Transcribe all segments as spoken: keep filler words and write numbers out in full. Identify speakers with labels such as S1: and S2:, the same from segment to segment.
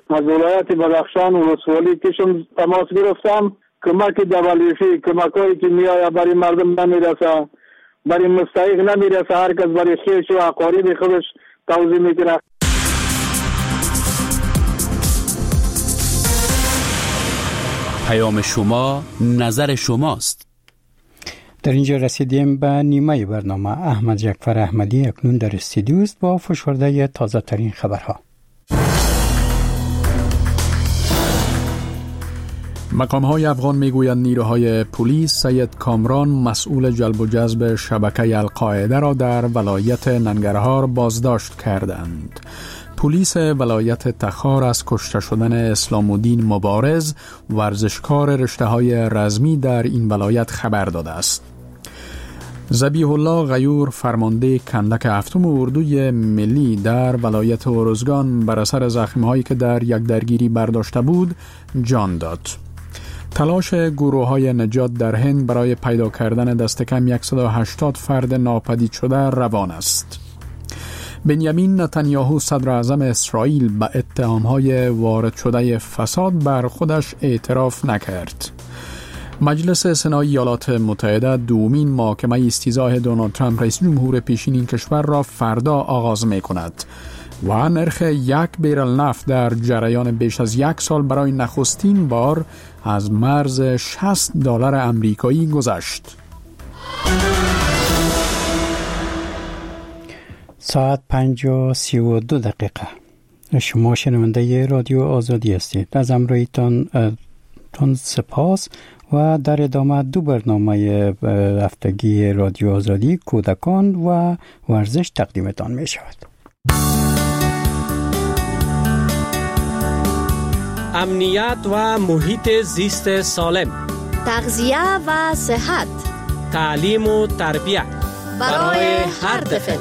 S1: از ولایت بدخشان و ولسوالی کشم تماس گرفتم. کمک دبلیفی کمکایی که میآید برای مردم نمیرسه، برای مستحق نمیرسه، هر کس برای خویش و اقارب خودش توزیع میکنه.
S2: پیام شما، نظر شماست.
S3: در اینجا رسیدیم به نیمه برنامه. احمد جعفر احمدی اکنون در استودیو است با فشرده تازه ترین خبرها.
S4: مقام‌های افغان میگویند نیروهای پلیس سید کامران مسئول جلب و جذب شبکه القاعده را در ولایت ننگرهار بازداشت کردند. پلیس ولایت تخار از کشته شدن اسلام الدین مبارز ورزشکار رشته‌های رزمی در این ولایت خبر داده است. ذبیح الله غیور فرمانده کندک هفتم اردوی ملی در ولایت ارزگان بر اثر زخم‌هایی که در یک درگیری برداشته بود جان داد. تلاش گروه‌های نجات در هند برای پیدا کردن دست کم صد و هشتاد فرد ناپدید شده روان است. بنیامین نتانیاهو صدر اعظم اسرائیل به اتهام‌های وارد شده فساد بر خودش اعتراف نکرد. مجلس سنای ایالات متحده دومین محاکمه استیضاح دونالد ترامپ رئیس جمهور پیشین این کشور را فردا آغاز می کند و نرخ یک بیرل نفت در جریان بیش از یک سال برای نخستین بار از مرز شصت دلار امریکایی گذشت.
S3: ساعت پنج و سی و دو دقیقه. شما شنونده رادیو آزادی هستید. از همراهیتان تون سپاس و در ادامه دو برنامه هفتگی رادیو آزادی کودکان و ورزش تقدیمتان می شود.
S5: امنیت و محیط زیست سالم،
S6: تغذیه و صحت،
S5: تعلیم و تربیت
S6: برای هر طفل.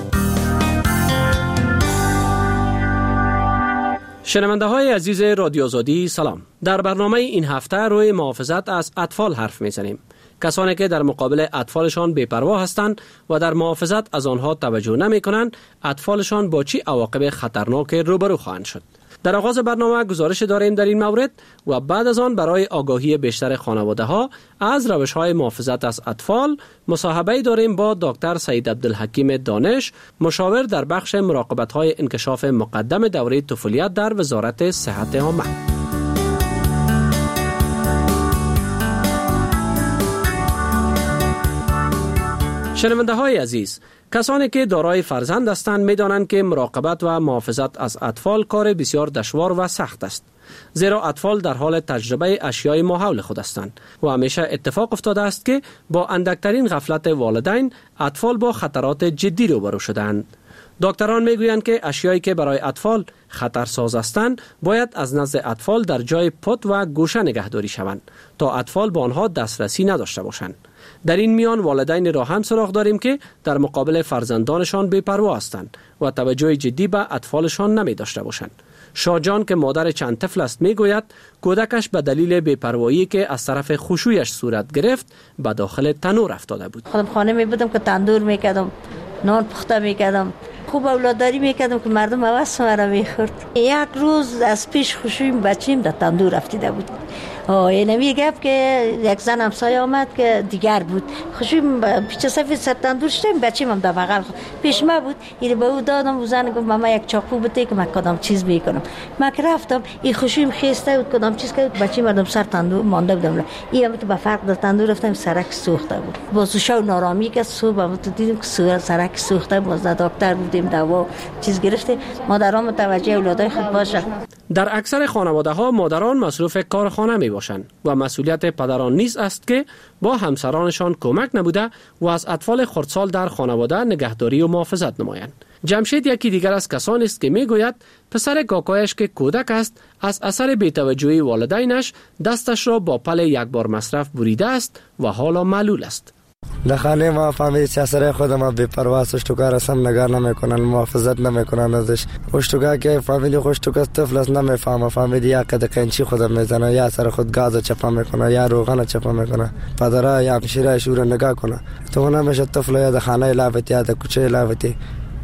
S5: شنونده های عزیز رادیو آزادی سلام. در برنامه این هفته روی محافظت از اطفال حرف میزنیم. کسانی که در مقابل اطفالشان بی‌پروا هستند و در محافظت از آنها توجه نمی کنند، اطفالشان با چی عواقب خطرناک روبرو خواهند شد. در آغاز برنامه گزارش داریم در این مورد و بعد از آن برای آگاهی بیشتر خانواده ها از روش های محافظت از اطفال مصاحبه داریم با دکتر سعید عبدالحکیم دانش، مشاور در بخش مراقبت های انکشاف مقدم دوره طفولیت در وزارت صحت عامه. شنونده های عزیز، کسانی که دارای فرزند هستند می‌دانند که مراقبت و محافظت از اطفال کار بسیار دشوار و سخت است، زیرا اطفال در حال تجربه اشیای ماحول خود هستند و همیشه اتفاق افتاده است که با اندکترین غفلت والدین اطفال با خطرات جدی روبرو شدند. دکتران میگویند که اشیایی که برای اطفال خطرساز هستند باید از نزد اطفال در جای پت و گوشه نگهداری شوند تا اطفال به آنها دسترسی نداشته باشند. در این میان والدین را هم سراغ داریم که در مقابل فرزندانشان بی‌پروا هستند و توجه جدی به اطفالشان نمی داشته باشند. شاجان که مادر چند طفل است میگوید کودکش به دلیل بی‌پروایی که از طرف خوشویش صورت گرفت به داخل تنور افتاده بود.
S7: خودم خانه می بودم که تندور میکردم، نان پخته میکردم، خوب اولاداری میکردم که مردم حوض مرا میخورد. یک روز از پیش خوشویم بچیم در تندور افتیده بود. آه اینمی گفت که یک زن همسایه آمد که دیگر بود، خوشویم پیچ سفید سر تندور شدیم، بچیم هم در بغل پیش ما بود. این به او دادم و زن گفت ماما یک چاقو بده که من کدام چیز میکنم. من که رفتم این خوشویم خسته بود کدام چیز کرد، بچیم مردم سر تندور مانده بودم. این هم تو به فرق در تندور رفتم سرک سوخته بود. باز شو نارامی که صبح هم تو دیدیم که سرک سوخته بود. باز دکتر بودیم دوا چیز گرفته. مادران متوجه اولادای خود باشه.
S5: در اکثر خانواده ها مادران مصروف کار خانه می باشند و مسئولیت پدران نیز است که با همسرانشان کمک نموده و از اطفال خردسال در خانواده نگهداری و محافظت نمایند. جمشید یکی دیگر از کسانی است که میگوید پسر کاکایش که کودک است از اثر بی‌توجهی والدینش دستش را با پل یک بار مصرف بریده است و حالا معلول است.
S8: لخانه ما فهمید سیاسره خودم بی‌پروا سشتوکا رسم نگار نمیکنن، محافظت نمیکنن ازش. خوشتوکا که فامیلی خوشتوکا طفل است نمیفهمه، فامیلی یا قد قنچی خودم میزنه یا سر خود گاز چپا میکنه یا روغن چپا میکنه. پدرها یا همشیره شور نگاه کنه تو نمیشه طفل یا در خانه لاوتی یا در کوچه لاوتی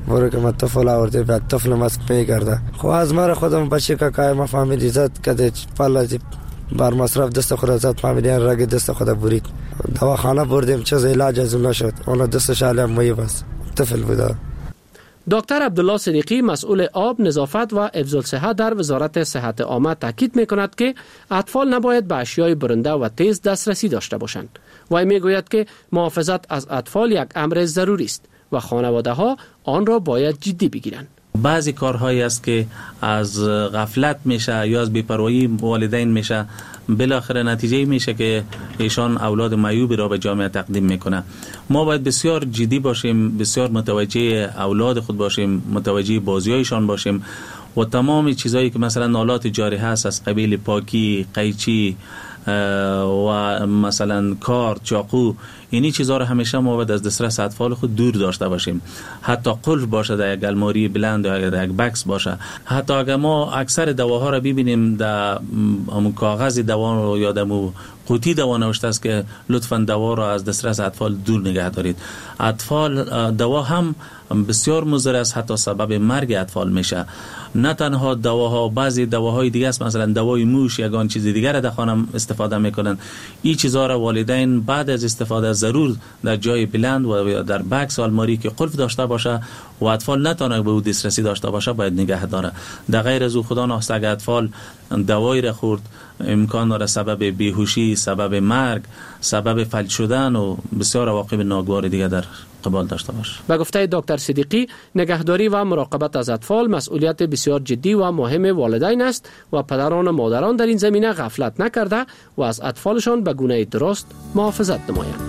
S8: برو که من طفل آورده بعد طفل مسک میگرده. خب از مرا خودم بچه که که ما فهمیدی زد کده پلازی بر مصرف دست خود زد فهمیدی رگ دست خود برید. دواخانه بردیم چیز علاج از اون نشد. اون دستش علم مایی بس طفل بوده.
S5: دکتر عبدالله صدیقی مسئول آب، نظافت و حفظ الصحه در وزارت صحت عامه تاکید می‌کند که اطفال نباید به اشیای برنده و تیز دسترسی داشته باشند. وی میگوید که محافظت از اطفال یک امر ضروری است و خانواده‌ها آن را باید جدی بگیرند.
S9: بعضی کارهایی است که از غفلت میشه یا از بی‌پروایی والدین میشه، بالاخره نتیجه میشه که ایشان اولاد معیوبی را به جامعه تقدیم میکنه. ما باید بسیار جدی باشیم، بسیار متوجه اولاد خود باشیم، متوجه بازیایشان باشیم و تمام چیزایی که مثلا نالات جاری هست از قبیل پاکی، قیچی و مثلا کارت، چاقو، اینی چیزها رو همیشه ما باید از دسترس اطفال خود دور داشته باشیم. حتی قلف باشه در یک الماری بلند یا در یک بکس باشه. حتی اگر ما اکثر دواها رو ببینیم در همون کاغذ دوا رو یا در قوطی دوا نوشته است که لطفاً دوا رو از دسترس اطفال دور نگه دارید. اطفال دوا هم بسیار مضر است، حتی سبب مرگ اطفال میشه. نه تنها دواها، بعضی دواهای دیگه است، مثلا دوای موش یا آن چیز دیگر را در خانه استفاده میکنن. این چیزا را والدین بعد از استفاده ضرور در جای بلند و در بکس و الماری که قلف داشته باشه و اطفال نتونه به او دسترسی داشته باشه باید نگه داره. در غیر از او خدا نخواسته اگر اطفال دوایی را خورد امکان داره سبب بیهوشی، سبب مرگ، سبب فلج شدن و بسیار عواقب ناگوار دیگه در قبال داشته باشه.
S5: به گفته دکتر صدیقی، نگهداری و مراقبت از اطفال مسئولیت بسیار جدی و مهم والدین است و پدران و مادران در این زمینه غفلت نکرده و از اطفالشان به گونه درست محافظت نمایند.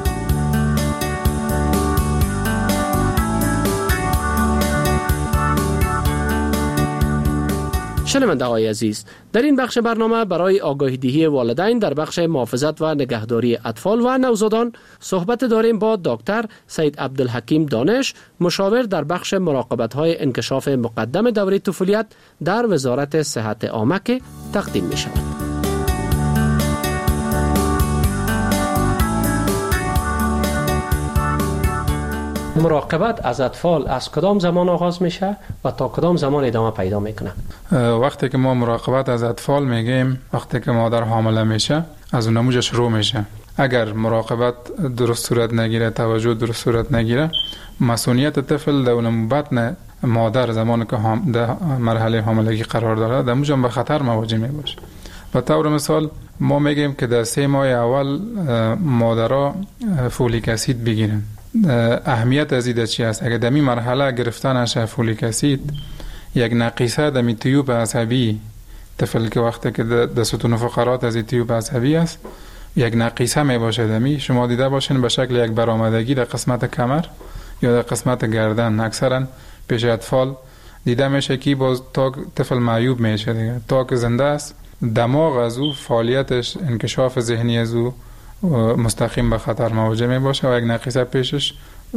S5: شنونده های عزیز، در این بخش برنامه برای آگاهی دهی والدین در بخش محافظت و نگهداری اطفال و نوزادان صحبت داریم با دکتر سید عبدالحکیم دانش، مشاور در بخش مراقبت های انکشاف مقدم دوره طفولیت در وزارت صحت عامه که تقدیم می شود. مراقبت از اطفال از کدام زمان آغاز میشه و تا کدام زمان ادامه پیدا میکنه؟
S10: وقتی که ما مراقبت از اطفال میگیم وقتی که مادر حامله میشه از اون نموجه شروع میشه. اگر مراقبت درست صورت نگیره، توجه درست صورت نگیره، مسئولیت طفل در اون بطن مادر زمانی که در مرحله حاملگی قرار داره در اونجا به خطر مواجه میباشه. به طور مثال ما میگیم که در سه ماه اول مادرها فولیک اسید بگیرن. اهمیت از این چی است؟ اگر در این مرحله گرفتن نشه فولیک اسید، یک نقیصه در تیوب عصبی طفل که وقتی که در ستون فقرات از تیوب عصبی است یک نقیصه می باشه دمی، شما دیده باشین به شکل یک برآمدگی در قسمت کمر یا در قسمت گردن. اکثرا پیش اطفال دیده میشه که باز تا طفل معیوب میشه دیگه، تا که زنده است دماغ از او فعالیتش، انکشاف ذهنی از او مستقیم به خطر مواجه می باشه و یک نقیصه پیشش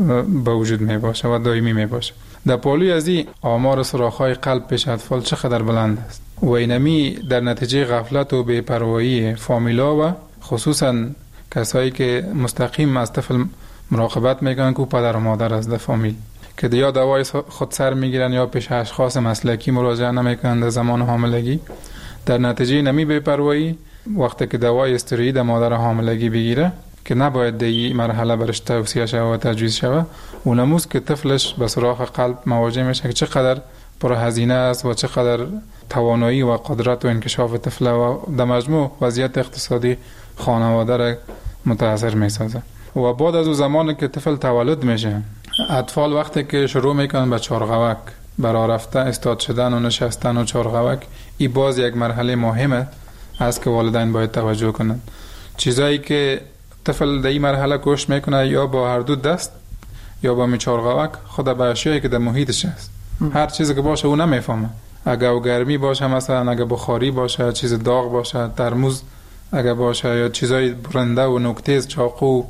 S10: به وجود می باشه و دائمی می باشه. در پالوی از این آمار سوراخ‌های قلب پیش اطفال چقدر بلند است و اینمی در نتیجه غفلت و بی‌پروایی فامیلا و خصوصا کسایی که مستقیم از طفل مراقبت میکنن که پدر و مادر از در فامیل که یا دوای خود سر میگیرن یا پیش اشخاص مسلکی مراجعه نمیکنن در زمان حاملگی. در نتیجه نمی بی‌پروایی وقتی که دوای استروئید مادر حاملگی بگیره که نباید در این مرحله برش توصیه شود و تجویز شود، اونموز که طفلش به سراغ قلب مواجه میشه که چقدر پرهزینه است و چقدر توانایی و قدرت و انکشاف طفل و در مجموع وضعیت اقتصادی خانواده را متاثر میسازه. و بعد از اون زمانی که طفل تولد میشه، اطفال وقتی که شروع میکنن به چارغوک، برای رفتن، استاد شدن و نشستن و چارغوک، این باز یک مرحله مهمه است که والدین باید توجه کنند. چیزایی که طفل در این مرحله کوشش میکنه یا با هر دو دست یا با میچارغوک خود به اشیایی که در محیطش است، هر چیزی که باشه او نمیفهمه. اگه گرمی باشه، مثلا اگه بخاری باشه، چیز داغ باشه، ترموز اگه باشه یا چیزای برنده و نوک‌تیز، چاقو،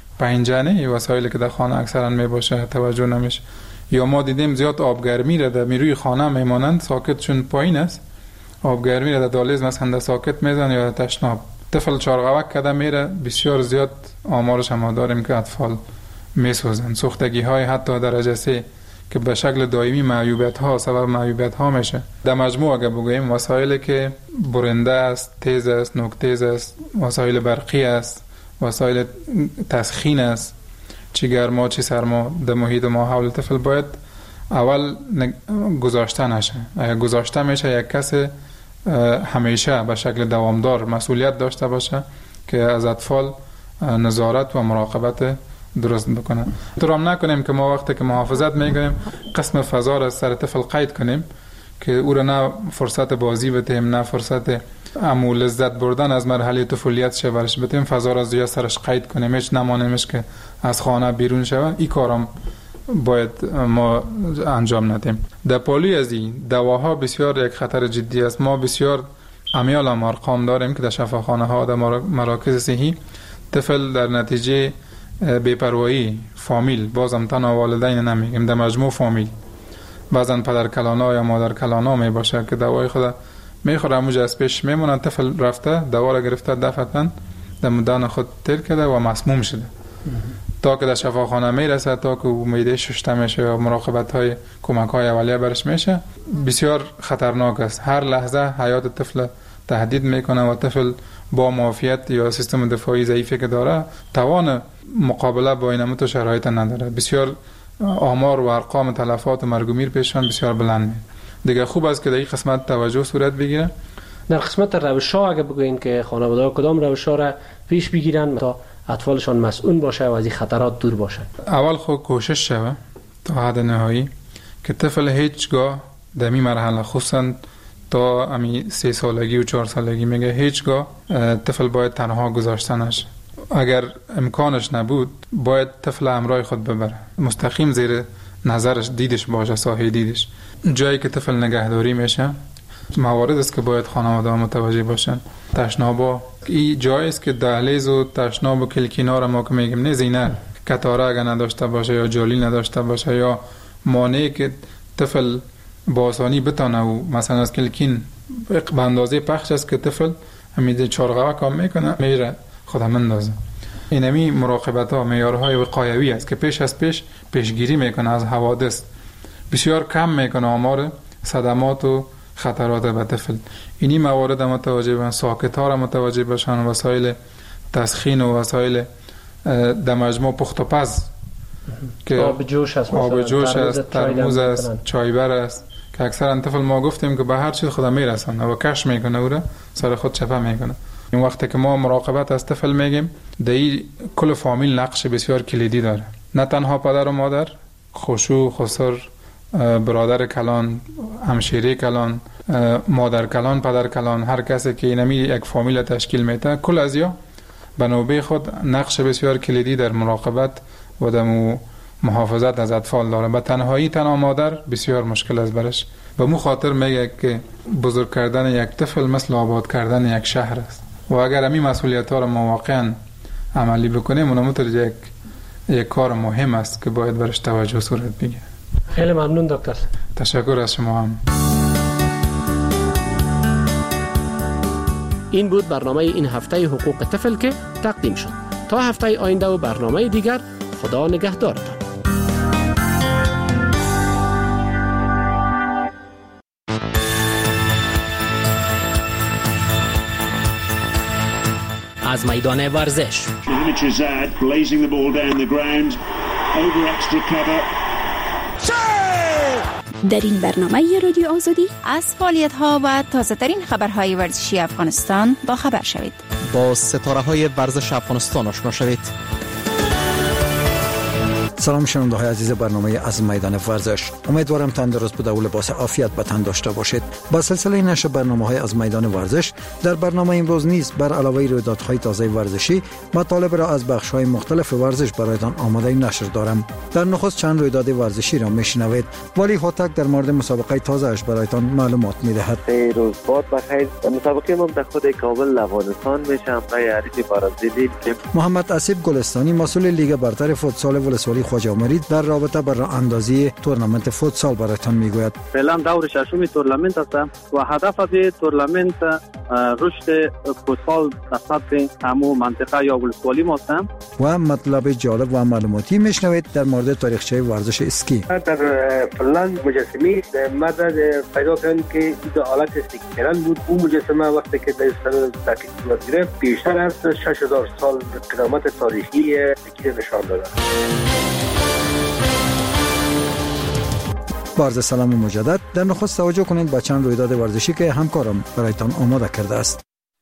S10: پنجره، وسایلی که در خانه اکثرا میباشه توجه نمیشه. یا ما دیدیم زیاد آبگرمی را در میروی خانه میمانند، ساکت چون پایین است، آبگرمی را در دالیز مثلا در ساکت میزن یا در تشناب. طفل چارغوک کده میره، بسیار زیاد آمارش هم داریم که اطفال میسوزن. سوختگی های حتی درجه سه که به شکل دائمی معیوبیت ها سبب معیوبیت ها میشه. در مجموع اگر بگوییم وسایلی که برنده است، تیز است، نوک تیز است، وسایل برقی است، وسایل تسخین است، چی گرما چی سرما در محیط ما حول طفل باید اول گذاشته نشه. اگر گذاشته میشه یک کس همیشه به شکل دوامدار مسئولیت داشته باشه که از اطفال نظارت و مراقبت درست بکنه. طورم نکنیم که ما وقتی که محافظت میگیم قسم فضا را سر طفل قید کنیم که او را نه فرصت بازی بدیم نه فرصت امو لذت بردن از مرحله طفولیت شه برش بدیم، فضا را زیاد سرش قید کنیم، هیچ نمانیمش که از خانه بیرون شود. این کارم باید ما انجام ندیم. در پالوی از این دواها بسیار یک خطر جدی است. ما بسیار امیال هم ارقام داریم که در شفاخانه ها در مراکز صحی طفل در نتیجه بی‌پروایی فامیل، بازم تنها والدین نمیگیم، در مجموع فامیل، بعضن پدر کلانا یا مادر کلانا می باشه که دوای خود میخوره موجه از پیش میمونن، طفل رفته دوا را گرفته دفعتاً در مدان خود تیر کرده و مسموم شده تا که در شفاخانه میرسه، تا که میده ششته میشه و مراقبت های کمک های اولیه برش میشه. بسیار خطرناک است. هر لحظه حیات طفل تهدید میکنه و طفل با معافیت یا سیستم دفاعی ضعیفی که داره توان مقابله با این متو شرایط نداره. بسیار آمار و ارقام تلفات و مرگ و میر پیشان بسیار بلند می. دیگه خوب است که در این قسمت توجه صورت بگیره.
S5: در قسمت روش‌ها اگه بگوین که خانواده‌ها کدام روش‌ها را پیش بگیرن تا اطفالشان مسئول باشه و از این خطرات دور باشه؟
S10: اول خود کوشش شوه تا حد نهایی که طفل هیچگاه در این مرحله خصوصا تا امی سه سالگی و چهار سالگی میگه هیچگاه طفل باید تنها گذاشته نشه. اگر امکانش نبود باید طفل همراه خود ببره، مستقیم زیر نظرش دیدش باشه، سایه دیدش. جایی که طفل نگهداری میشه موارد است که باید خانواده ها متوجه باشن. تشنابا این جایی است که دهلیز و تشناب و کلکینا را ما که میگیم نه زینه کتاره اگر نداشته باشه یا جالی نداشته باشه یا مانعی که طفل با آسانی بتانه و مثلا از کلکین به اندازه پخش است که طفل همیده چارقوه کام میکنه میره خودم مندازه. اینمی مراقبت ها معیارهای وقایوی است که پیش از پیش پیشگیری میکنه از حوادث، بسیار کم میکنه آمار صدمات و خطرات به طفل. اینی موارد متوجه باشن، ساکت ها را متوجه باشن، وسایل تسخین و وسایل در مجموع پخت و پز که
S5: آب جوش است،
S10: آب جوش است، ترموز است، چایبر است که اکثرا طفل ما گفتیم که به هر چیز خود میرسونه و کش میکنه او را سر خود چپه میکنه. این وقتی که ما مراقبت از طفل میگیم در این کل فامیل نقش بسیار کلیدی داره، نه تنها پدر و مادر، خشوع، خسر، برادر کلان، همشیره کلان، مادر کلان، پدر کلان، هر کسی که اینمی یک فامیل تشکیل میده، کل از یا به نوبه خود نقش بسیار کلیدی در مراقبت و در محافظت از اطفال داره. به تنهایی تنها مادر بسیار مشکل است برش. به مو خاطر میگه که بزرگ کردن یک طفل مثل آباد کردن یک شهر است و اگر همین مسئولیت ها را ما واقعا عملی بکنیم اونم تو یک یک کار مهم است که باید برش توجه صورت بگیره.
S5: خیلی ممنون دکتر.
S10: تشکر از شما هم.
S5: این بود برنامه این هفته حقوق طفل که تقدیم شد. تا هفته آینده و برنامه دیگر، خدا نگهدارتان. از میدان ورزش
S6: در این برنامه رادیو آزادی
S11: از فعالیت‌ها و تازه‌ترین خبرهای ورزشی افغانستان با خبر شوید.
S12: با ستاره‌های ورزش افغانستان آشنا شوید.
S13: سلام شنونده های عزیز برنامه از میدان ورزش، امیدوارم تندرست بوده و لباس عافیت به تن داشته باشید. با سلسله نشر برنامه های از میدان ورزش در برنامه امروز نیز بر علاوه رویدادهای تازه ورزشی مطالب را از بخش های مختلف ورزش برایتان آماده نشر دارم. در نخست چند رویداد ورزشی را میشنوید. ولی هوتک در مورد مسابقه تازه اش برایتان معلومات میدهد.
S14: روز بعد بخیر. مسابقه ما در خود کابل افغانستان میشه. همراه حریف برازیلی
S13: محمد اسیب گلستانی مسئول لیگ برتر فوتسال ولسوالی خواجه عمری در رابطه با راه اندازی تورنمنت فوتسال برایتان میگوید.
S15: فعلا دور ششم تورنمنت است و هدف از تورنمنت رشد فوتسال در سطح همو منطقه یا ولسوالی ما است.
S13: و مطلب جالب و معلوماتی میشنوید در مورد تاریخچه ورزش اسکی.
S14: در فنلاند مجسمه مدد پیدا کردن که این آلت اسکی بود. اون مجسمه وقتی که در استان تحقیق صورت گرفت بیشتر از شش هزار سال قدامت تاریخی اسکی نشان داده.
S13: عرض سلام مجدد. در نخست توجه کنید به چند رویداد ورزشی که همکارم برایتان آماده کرده است.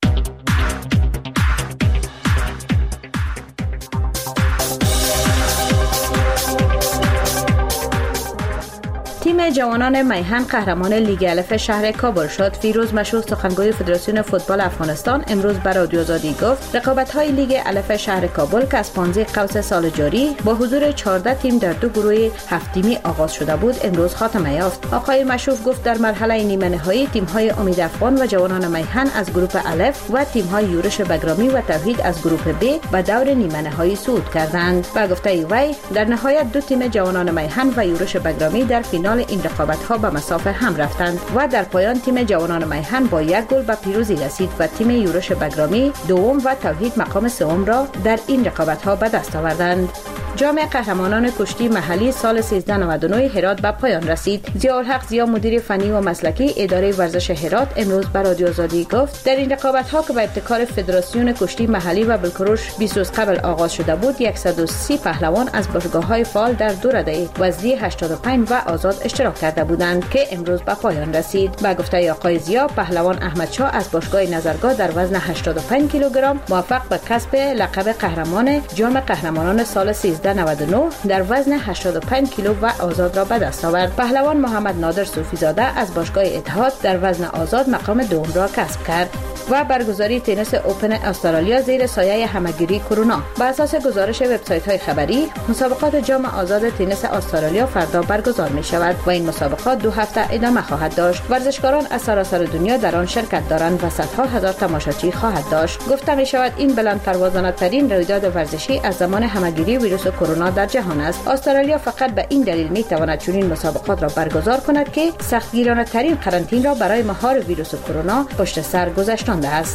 S16: تیم جوانان میهن قهرمان لیگ الف شهر کابل شد. فیروز مشهور سخنگوی فدراسیون فوتبال افغانستان امروز به رادیو آزادی گفت رقابت‌های لیگ الف شهر کابل که از پانزده قوس سال جاری با حضور چهارده تیم در دو گروه هفت تیمی آغاز شده بود امروز خاتمه یافت. آقای مشهور گفت در مرحله نیمه نهایی تیم‌های امید افغان و جوانان میهن از گروه الف و تیم‌های یورش بگرامی و توحید از گروه ب به دور نیمه نهایی صعود کردند. با گفته وی در نهایت دو تیم جوانان میهن و یورش بگرامی در فینال این رقابت‌ها به مسافه هم رفتند و در پایان تیم جوانان میهن با یک گل به پیروزی رسید و تیم یورش بگرامی دوم و توحید مقام سوم را در این رقابت‌ها به دست آوردند. جام قهرمانان کشتی محلی سال سیزده نود و نه هرات به پایان رسید. ضیاءالحق ضیا مدیر فنی و مسلکی اداره ورزش هرات امروز به رادیو آزادی گفت در این رقابت‌ها که به ابتکار فدراسیون کشتی محلی و بلکروش بیست روز قبل آغاز شده بود صد و سی پهلوان از باشگاه‌های فعال در دو رده وزنی هشتاد و پنج و آزاد اشتراک کرده بودند که امروز به پایان رسید. با گفته آقای ضیا پهلوان احمد شاه از باشگاه نظرگاه در وزن هشتاد و پنج کیلوگرم موفق به کسب لقب قهرمان جام قهرمانان سال سیزده نود و نه در وزن هشتاد و پنج کیلو و آزاد را به دست آورد. پهلوان محمد نادر صوفی زاده از باشگاه اتحاد در وزن آزاد مقام دوم را کسب کرد. و برگزاری تنیس اوپن استرالیا زیر سایه همگیری کرونا. بر اساس گزارش وبسایت‌های خبری مسابقات جام آزاد تنیس استرالیا فردا برگزار می‌شود و این مسابقات دو هفته ادامه خواهد داشت. ورزشکاران از سراسر دنیا در آن شرکت دارند و صدها هزار تماشاچی خواهد داشت. گفته می‌شود این بلند پروازانه ترین رویداد ورزشی از زمان همگیری ویروس کرونا در جهان است. استرالیا فقط به این دلیل می‌تواند چنین مسابقات را برگزار کند که سختگیرانه ترین قرنطینه را برای مهار ویروس کرونا پشت سر گذاشتند است.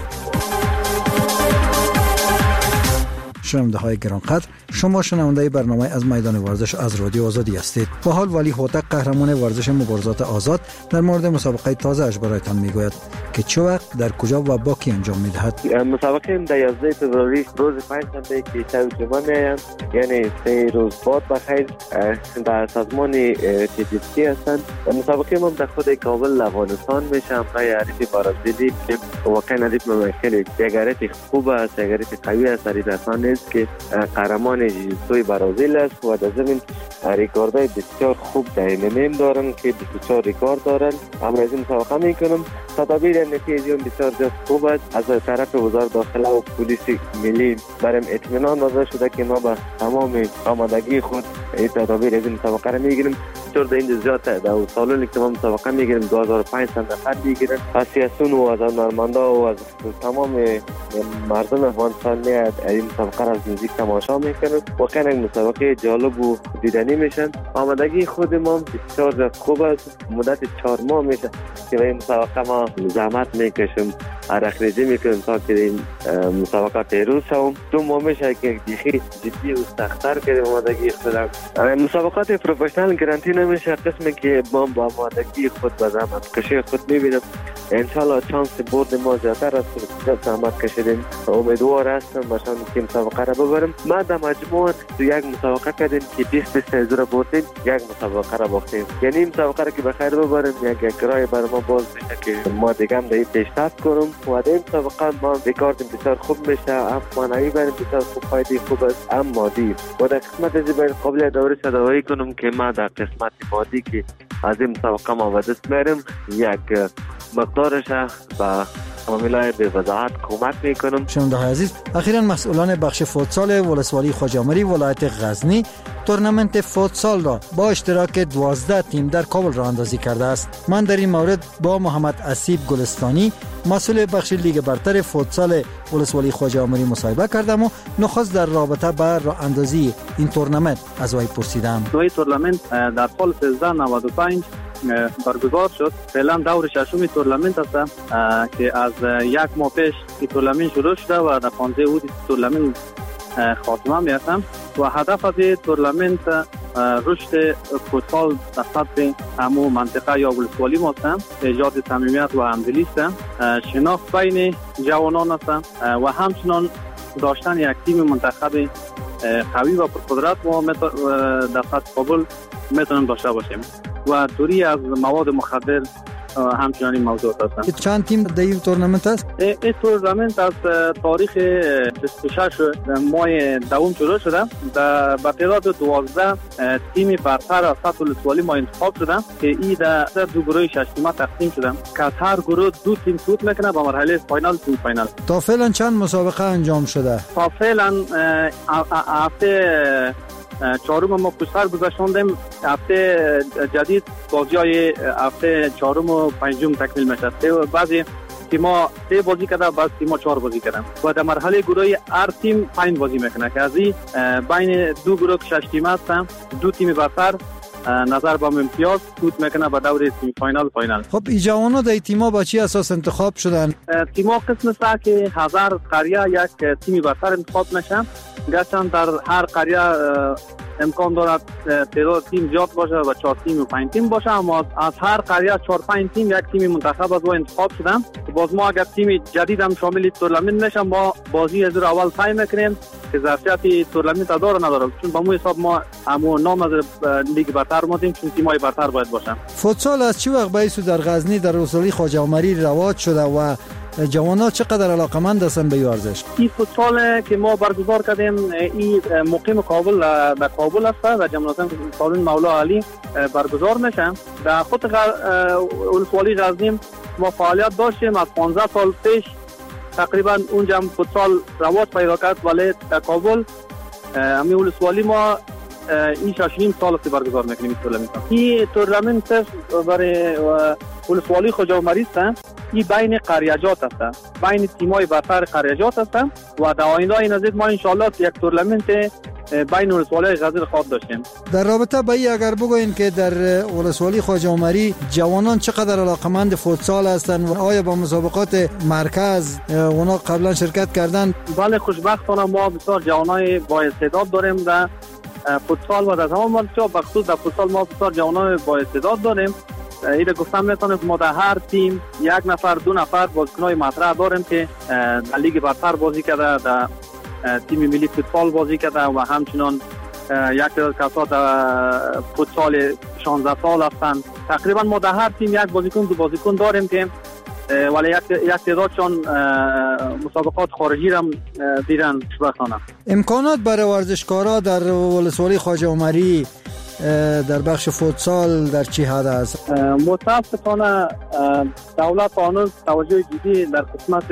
S13: شنونده های گرانقدر، شما شنونده برنامه از میدان ورزش از رادیو آزادی هستید. با حال ولی هوتک قهرمان ورزش مبارزات آزاد در مورد مسابقه تازه اش برایتان میگوید که چه وقت در کجا و با کی انجام میدهد.
S14: مسابقه در یازده فوریه روز پنجشنبه که شب جمعه میآید، یعنی سه روز بعد بخیر در سازمان تیجیسی هستند. مسابقه ما در خود کابل افغانستان میشه. برای عریف برازیلی که واقعا عریف ممکن یک عریف خوب است، یک عریف قوی است، عریف آسان نیست که قهرمان جیتسوی برازیل است و در ضمن ریکوردهای بسیار خوب در ام ام دارن که بیست و چهار ریکورد دارن. اما از این مسابقه میکنم تدابیر نتیجه بسیار زیاد خوب است. از طرف وزارت داخله و پلیس ملی برام اطمینان داده شده که ما با تمام آمادگی خود این تدابیر از این مسابقه را میگیریم. چون در اینجا زیاد در سالونی که ما مسابقه میگیریم دو هزار و پانصد نفر میگیرن. از سیاسون و از هنرمندا و از تمام مردم افغانستان میاد این مسابقه را از نزدیک تماشا میکنن. واقعا یک مسابقه جالب و دیدنی میشن. آمادگی خود ما بسیار زیاد خوب است. مدت چهار ماه میشه که این مسابقه ما زحمت میکشیم، عرق ریزی میکنیم تا که این مسابقه پیروز شوم. دو ماه میشه که دیخی جدی و سخت‌تر کردیم آمادگی خودم. مسابقات پروفشنال گارانتی نمیشه، قسمی که ما با آمادگی خود و زحمت کشی خود میبینم انشالله چانس برد ما زیادتر است. زحمت کشیدیم، امیدوار هستم باشم که مسابقه را ببرم. ما در مجموع یک مسابقه کردیم که بیست بیست هزار بردیم، یک مسابقه را باختیم. یعنی مسابقه را که بخیر ببریم یک راه برای ما باز میشه که ما دیگه هم در پیشرفت کنم و در این مسابقه ما ریکورد بسیار خوب میشه. هم معنوی برای بسیار خوب فایده خوب است، هم مادی. و در قسمت از باید قابل دوری صداوایی کنم که ما در قسمت مادی که از این مسابقه ما به دست میارم یک مقدارش با فامیلای به وضاحت کمک میکنم.
S13: شنونده های عزیز، اخیراً مسئولان بخش فوتسال ولسوالی خواجه‌آمری ولایت غزنی تورنمنت فوتسال را با اشتراک دوازده تیم در کابل راه اندازی کرده است. من در این مورد با محمد اسیب گلستانی مسئول بخش لیگ برتر فوتسال ولسوالی خواجه‌آمری مصاحبه کردم و نخست در رابطه با راه اندازی این تورنمنت از وی پرسیدم.
S15: این تورنمنت در سال سیزده نود و پنج برگزار شد. فعلا دور ششم تورنمنت است که از یک ماه پیش این تورنمنت شروع شده و در پانزده اود تورنمنت خاتمه می‌یافت و هدف از این تورنمنت رشد فوتبال در سطح همو منطقه یا ولسوالی ما است، ایجاد صمیمیت و همدلی است، شناخت بین جوانان است و همچنین داشتن یک تیم منتخب قوی و پرقدرت ما در سطح کابل میتونیم داشته باشیم و دوری از مواد مخدر همچنان این موضوع هستند.
S13: چند تیم در این تورنمنت است؟
S15: این تورنمنت از تاریخ بیست و شش ماه دوم شروع شده. در به تعداد دوازده تیم برتر از سطح ولسوالی ما انتخاب شده که این در دو گروه شش تیمه تقسیم شده که از هر گروه دو تیم صعود میکنه به مرحله فاینال تیم فاینال.
S13: تا فعلا چند مسابقه انجام شده؟
S15: تا فعلا هفته چهارم ما پشتر گذاشتیم. هفته جدید بازی‌های هفته چهارم و پنجم تکمیل میشه. بعضی تیم‌ها سه بازی کرده، بعضی تیم‌ها چهار بازی کردن و در مرحله گروهی هر تیم پنج بازی میکنه که از این بین دو گروه شش تیم هستن، دو تیم برتر نظر با امتیاز صعود میکنه به دور سمی فاینال فاینال.
S13: خب این جوان‌ها در تیم‌ها با چی اساس انتخاب شدن؟
S15: تیم‌ها قسم است که هزار قریه یک تیمی برتر انتخاب میشن. گرچه در هر قریه امکان دارد تعداد تیم زیاد باشه و چهار تیم و پنج تیم باشه، اما از هر قریه چهار پنج تیم یک تیم منتخب از او انتخاب شدن. باز ما اگر تیم جدید هم شامل تورنمنت میشن، ما بازی از اول طی میکنیم که ظرفیت تورنمنت داره نداره، چون با مو حساب ما همو نام از لیگ برتر مودیم، چون تیم‌های برتر باید باشن.
S13: فوتسال از چه وقت باعث در غزنی در ولسوالی خواجه‌آمری رواج شده و جوانان چقدر علاقمند هستند به ورزش؟ این
S15: فوتسال که ما برگزار کردیم این مقیم کابل در کابل است و جمعیت سالن مولا علی برگزار میشن. در خود ولسوالی غزنی ما فعالیت داشتیم از پانزده سال پیش تقریبا اونجا فوتسال رواج پیدا کرد، ولی در کابل همین ولسوالی ما این شش سال است برگزار میکنیم تورنمنت. این تورنمنت برای ولسوالی خواجه‌آمری است. این بین قریجات است، بین تیم‌های برتر قریجات است و در آینده این نزدیک ما ان شاء الله یک تورنمنت بین ولسوالی غزنی خواهد داشتیم.
S13: در رابطه با این اگر بگوین که در ولسوالی خواجه‌آمری جوانان چقدر علاقمند فوتسال هستند و آیا با مسابقات مرکز اونا قبلا شرکت کردند؟
S15: بله، خوشبختانه ما بسیار جوانای با استعداد داریم در فوتسال و در تمام منطقه، بخصوص در فوتسال ما بسیار جوانای با استعداد داریم. ایده گفتم میتونم ما در هر تیم یک نفر دو نفر بازیکنای مطرح داریم که در لیگ برتر بازی کرده، در تیم ملی فوتبال بازی کرده و همچنان یک تعداد کسا در فوتسال شانزده سال هستند. تقریبا ما در هر تیم یک بازیکن دو بازیکن داریم که ولی یک تعدادشان مسابقات خارجی را دیدن. خوشبختانه
S13: امکانات برای ورزشکارا در ولسوالی خواجه‌آمری در بخش فوتسال در چی حد است؟
S15: متاسفانه دولت هنوز توجه جدی در قسمت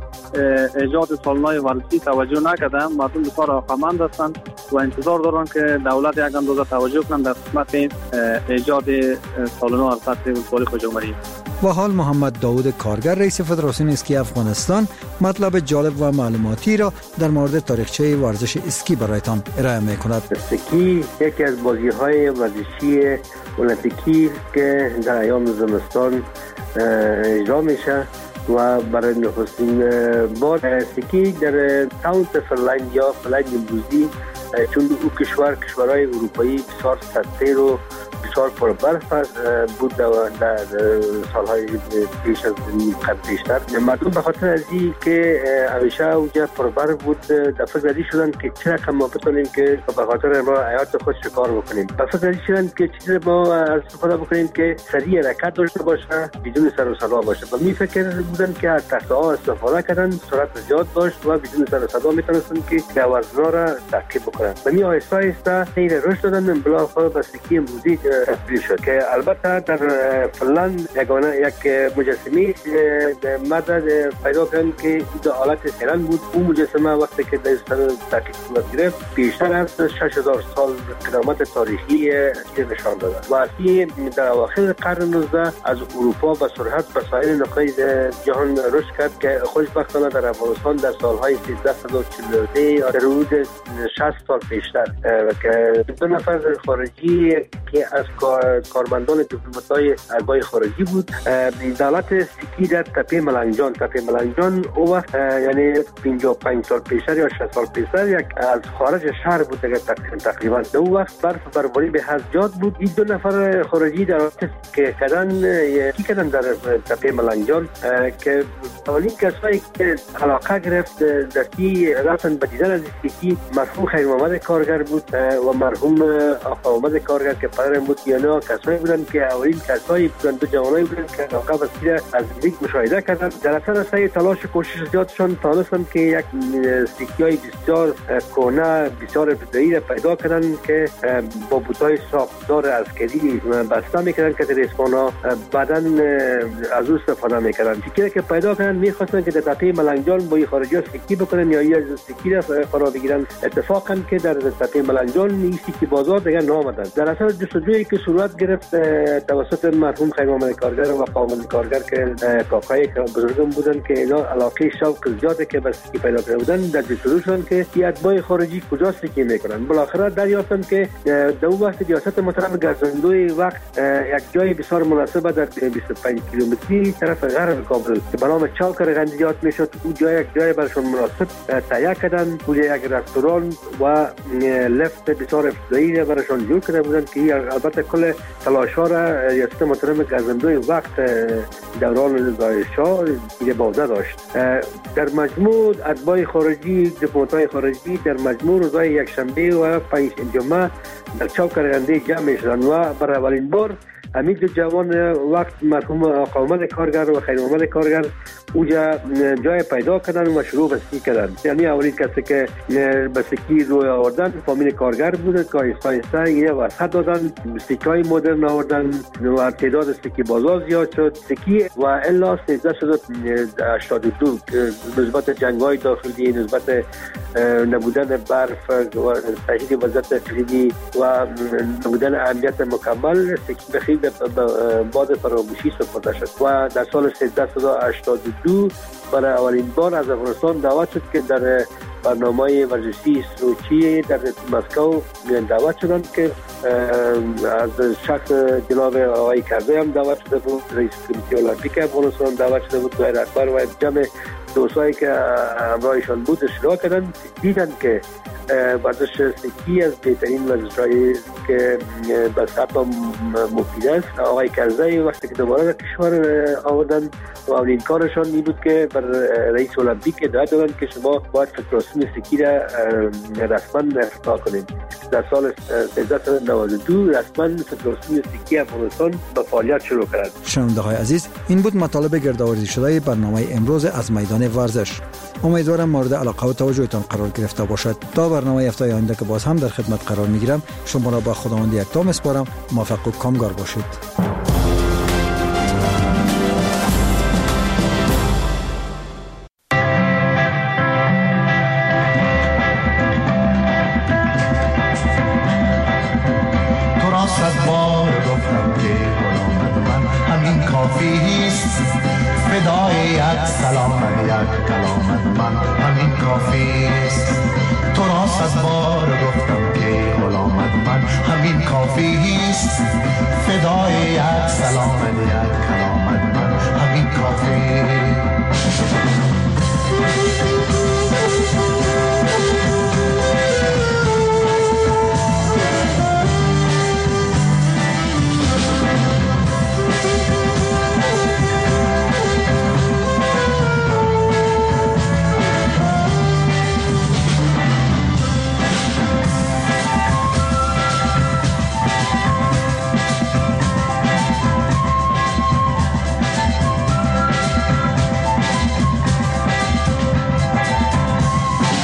S15: ایجاد سالن‌های ورزشی توجه نکرده. مردم بسیار علاقه‌مند هستند و انتظار دارن که دولت یک اندازه توجه کنند در قسمت ایجاد سالن‌ها در سطح ولسوالی خواجه‌آمری.
S13: و حال محمد داود کارگر رئیس فدراسیون اسکی افغانستان مطلب جالب و معلوماتی را در مورد تاریخچه ورزش اسکی برایتان ارائه می‌کند.
S17: اسکی یکی از بازی‌های ورزشی المپیکی که در ایام زمستان اجرا میشه و برای نخستین بار اسکی در تاونت فرلند یا فرلند امروزی، چون او کشور کشورهای اروپایی بسیار سرسیر و بسیار پربرف بود در سالهای پیش از قبل پیشتر. مردم به خاطر از این که همیشه اونجا پربرف بود در فکر ازی شدن که چرا کم ما بتونیم که به خاطر ما حیات خود شکار بکنیم. به فکر ازی شدن که چیز ما از استفاده بکنیم که سریع حرکت داشته باشه، بدون سر و صدا باشه. و می فکر بودن که از تخته ها استفاده کردن، سرعت زیاد داشت و بدون سر و صدا میتونستن که وزنا را تعقیب بکنن. و می آهسته آهسته سیر رشد دادن. بالاخره به اسکی امروزی تصویر شد که البته در فنلاند یگانه یک مجسمه مدد پیدا کردن که این حالت ایران بود. اون مجسمه وقتی که در سر تحقیق صورت گرفت بیشتر از شش هزار سال قدامت تاریخی نشان داده و اصلی در اواخر قرن نوزده از اروپا به سرعت به سایر نقاط جهان رشد کرد که خوشبختانه در افغانستان در سالهای سیزده صد و چهل و سه در حدود شصت سال پیشتر که دو نفر خارجی که از کارمندان دیپلمات‌های اربای خارجی بود دولت سیکی در تپه ملنگجان تپه ملنگجان او وقت یعنی پنجاه و پنج سال پیشتر یا شصت سال پیشتر یک از خارج شهر بود تقریبا در اون وقت برف بروری به حد زیاد بود. این دو نفر خارجی در که کردن کی کردن در تپه ملنگجان که اولین کسایی که علاقه گرفت در کی رفتن به دیدن از سیکی مرحوم خیر محمد کارگر بود و مرحوم آقا محمد کارگر که پدر بود. یعنی کسایی بودن که اولین کسایی بودن دو جوانایی بودن که علاقه وسیله از نزدیک مشاهده کردن. در اثر سعی تلاش کوشش زیادشان توانستند که یک سکه‌های بسیار کهنه بسیار ابتدایی را پیدا کردن که با بوت‌های ساختار عسکری بسته می‌کردن که در اسپانا بعداً از او استفاده می‌کردن. سکه‌ای که پیدا کردن می‌خواستن که در تپه ملنگجان با خارجی‌ها سکه بکنن یا از سکه را فرا بگیرن. اتفاقاً که در تپه ملنگجان این سکه بازار دیگر نامدن. در اثر جستجویی که صورت گرفت توسط مرحوم خیر محمد کارگر و قوم کارگر که کاکای بزرگم بودن که اینا علاقه شوق زیاده که بس سکه پیدا کرده بودن در جستجوشون که این اتباع خارجی کجا سکه میکنن. بالاخره دریافتن که در اون وقت ریاست محترم گرزندوی وقت یک جای بسیار مناسب در بیست و پنج کیلومتری طرف غرب کابل که به نام چوک رغندیات میشد اون جای یک جای برشون مناسب تهیه کردن. اونجا یک رستوران و لفت بسیار ابتدایی را برشون جور کرده بودن که البته کل تلاش‌ها را ریاست محترم گرزندوی وقت دوران رضای شاه دیگه باوده داشت. در مجموع اتباع خارجی دیپلمات‌های خارجی در مجموع روزهای یکشنبه و پنج جمعه در چوک رغندی جمع شدند و برای اولین بار همین دو جوان وقت مرحوم آقا محمد کارگر و خیر محمد کارگر اونجا جای پیدا کردن و شروع به سکی کردن. یعنی اولین کسی که به سکی روی آوردن فامیل کارگر بوده که آیسته آیسته یه وسط دادن سکی‌های مدرن آوردن و تعداد سکی بازار زیاد شد. سکی و الا سیزده شد هشتاد و دو نسبت جنگ‌های داخلی نسبت نبودن برف و تشدید وضعیت اقلیمی و نبودن امنیت مکمل سکی بخیر باد فراموشی سپرده شد و در سال سیزده هشتاد و دو برای اولین بار از افغانستان دعوت شد که در برنامه ورزشی سوچی در مسکو دعوت شدند که از شخص جناب آقای کرزی هم دعوت شده بود، رئیس کمیته المپیک افغانستان دعوت شده بود، ظاهر اکبر و جمع دوستایی که همراهشان بود اشتراک کردند. دیدند که ورزش سکی از بهترین ورزش‌هایی که به سطح مفید است. آقای کرزی وقتی که دوباره در کشور آوردن و اولین کارشان این بود که بر رئیس المپیک ادعا دادند که شما باید فدراسیون سکی را رسما افتتاح کنید. در سال سیزده نود و دو رسما فدراسیون سکی افغانستان به فعالیت شروع کرد.
S13: شنونده‌های عزیز، این بود مطالب گردآوری شده برنامه امروز از میدان ورزش. امیدوارم مورد علاقه و توجهتان قرار گرفته باشد. تا برنامه هفته آینده که باز هم در خدمت قرار میگیرم، شما را با خداوند یکتا میسپارم. موفق و کامگار باشید.
S18: تو را صد بار گفتم که غلامت من همین کافی است، فدای یک سلام یک کلامت من همین کافی است. تو را صد بار گفتم که غلامت من همین کافی است، فدای یک سلام یک کلامت من همین کافی است.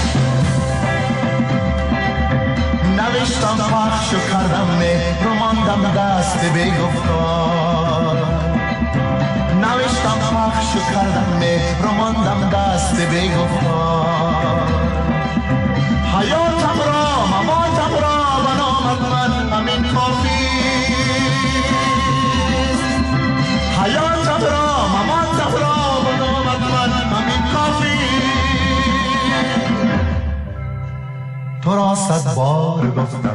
S18: نوشتم پخش و کردم مهر و ماندم ماندم دست به گفتار، نوشتم پخش و کردم مهر و ماندم دست به گفتار. حیاتم را مماتم را بنامد من همین کافی، حیاتم را مماتم را بنامد من همین کافی. تو را صد بار گفتم